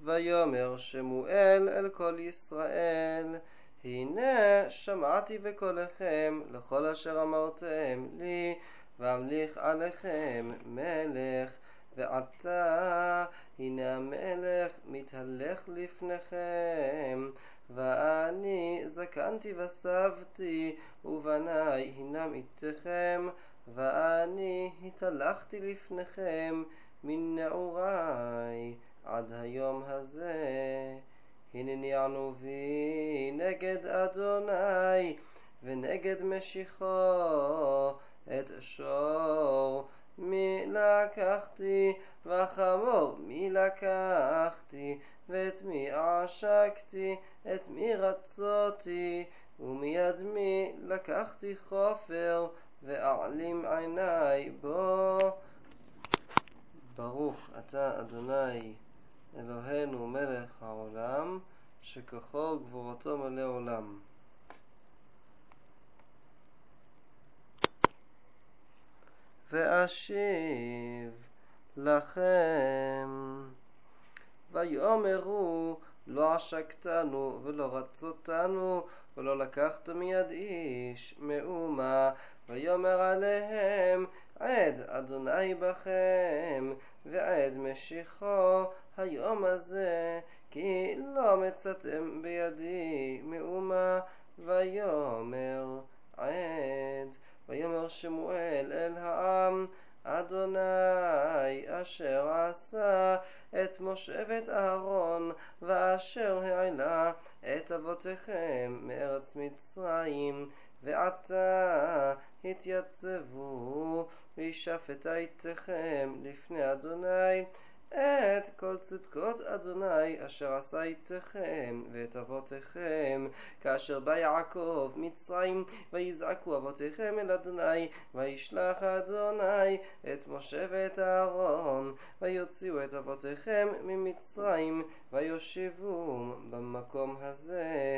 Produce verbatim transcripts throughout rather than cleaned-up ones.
ויאמר שמואל אל כל ישראל, הנה שמעתי בקולכם לכל אשר אמרתם לי, ואמליך עליכם מלך, ועתה הנה המלך מתהלך לפניכם, ואני זקנתי וסבתי, ובניי הנם איתכם, ואני התהלכתי לפניכם מן נעוריי עד היום הזה. הנני ענובי נגד אדוני ונגד משיחו, את שור מי לקחתי וחמור מי לקחתי, ואת מי עשקתי, את מי רצותי, ומיד מי לקחתי חופר ואעלים עיניי בו. ברוך אתה אדוני אלוהינו מלך העולם, שכוחו וגבורתו מלא עולם. ואשיב לכם, ויאמרו לא עשקתנו ולא רצותנו ולא לקחת מיד איש מאומה. ויאמר עליהם, עד אדוני בכם ועד משיחו היום הזה, כי לא מצאתם בידי מאומה. ויאמר עד. ויאמר שמואל אל העם, אדוני אשר עשה את משה ואת אהרון, ואשר העלה את אבותיכם מארץ מצרים, ועתה התייצבו וישפט איתכם לפני אדוני את כל צדקות אדוני אשר עשה איתכם ואת אבותיכם, כאשר בא יעקב מצרים, ויזעקו אבותיכם אל אדוני, וישלח אדוני את משה ואת אהרון, ויוציאו את אבותיכם ממצרים, ויושיבו במקום הזה.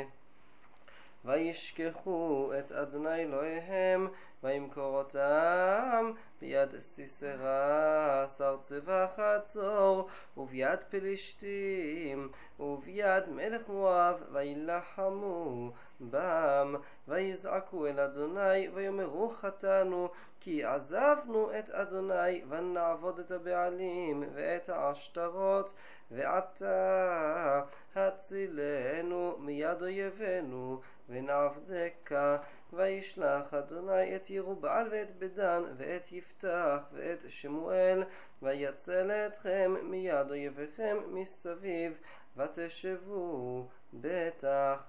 וישכחו את אדוני אלוהיהם, וימכור אותם ביד סיסרה שר צבא חצור, וביד פלישתים, וביד מלך מואב, וילחמו בם. ויזעקו אל אדוני, ויאמרו חטאנו, כי עזבנו את אדוני, ונעבוד את הבעלים ואת העשתרות, ועתה הצילנו מיד אויבינו ונעבדך. וישלח אדוני את ירובעל ואת בדן ואת יפתח ואת שמואל, ויצל אתכם מיד אויביכם מסביב, ותשבו בטח.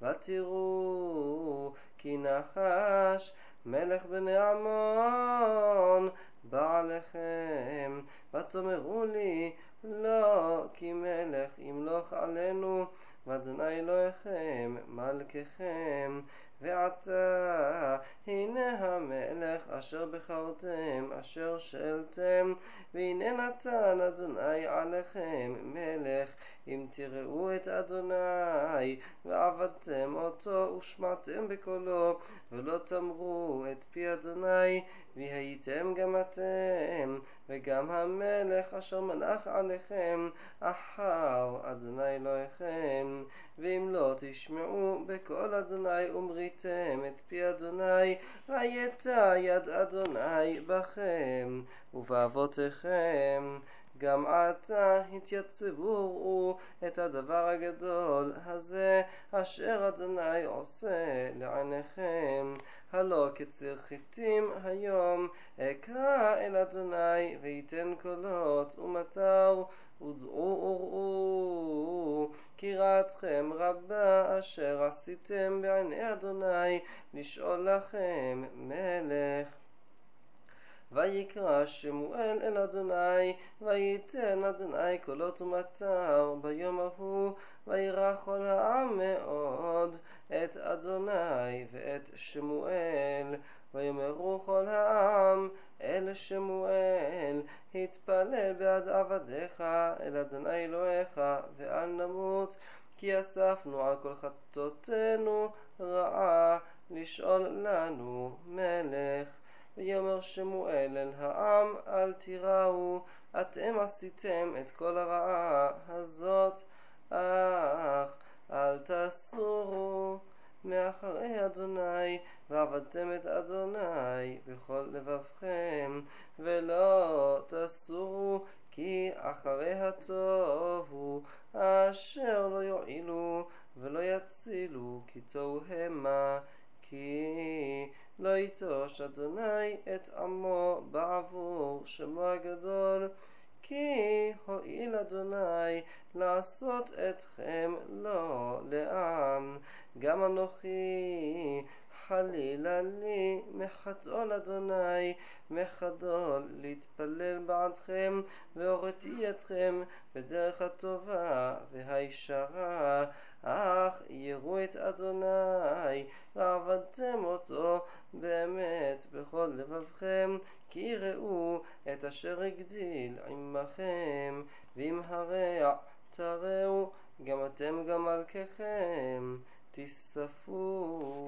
ותראו כי נחש מלך בני עמון בא עליכם, ותאמרו לי לא, כי מלך ימלוך עלינו, ואדוני אלוהיכם מלככם. ועתה הנה המלך אשר בחרתם אשר שאלתם, והנה נתן אדוני עליכם מלך, אם תראו את אדוני ועבדתם אותו ושמעתם בקולו, ולא תמרו את פי אדוני, והייתם גם אתם וגם המלך אשר מלך עליכם אחר אדוני אלוהיכם. ואם לא תשמעו בקול אדוני ומריתם את פי אדוני, והייתה יד אדוני בכם ובאבותיכם. גם עתה התייצבו וראו את הדבר הגדול הזה אשר אדוני עושה לעיניכם. הלא כציר חיטים היום אקרא אל אדוני, ויתן קולות ומטר, ודעו וראו כי רעתכם רבה אשר עשיתם בעיני אדוני לשאול לכם מלך. ויקרא שמואל אל אדוני, ויתן אדוני קולות ומטר ביום ההוא, וירא כל העם מאוד את אדוני ואת שמואל. ויאמרו כל העם אל שמואל, התפלל בעד עבדיך אל אדוני אלוהיך, ואל נמות, כי אספנו על כל חטאותינו רעה לשאול לנו מלך. ויאמר שמואל אל העם, אל תיראו, אתם עשיתם את כל הרעה הזאת אך אל תסורו מאחרי אדוני, ועבדתם את אדוני בכל לבבכם, ולא תסורו כי אחרי הטוב הוא אשר לא יועילו ולא יצילו, כי תוהו המה. כי לא יטוש אדוני את עמו בעבור שמו הגדול, כי הואיל אדוני לעשות אתכם לא לעם. גם אנוכי חלילה לי מחדול אדוני, מחדול להתפלל בעדכם, והוריתי אתכם בדרך הטובה והישרה. אך יראו את אדוני ועבדתם אותו באמת בכל לבבכם, כי יראו את אשר הגדיל עמכם, ואם הרע תראו גם אתם גם מלככם תספו.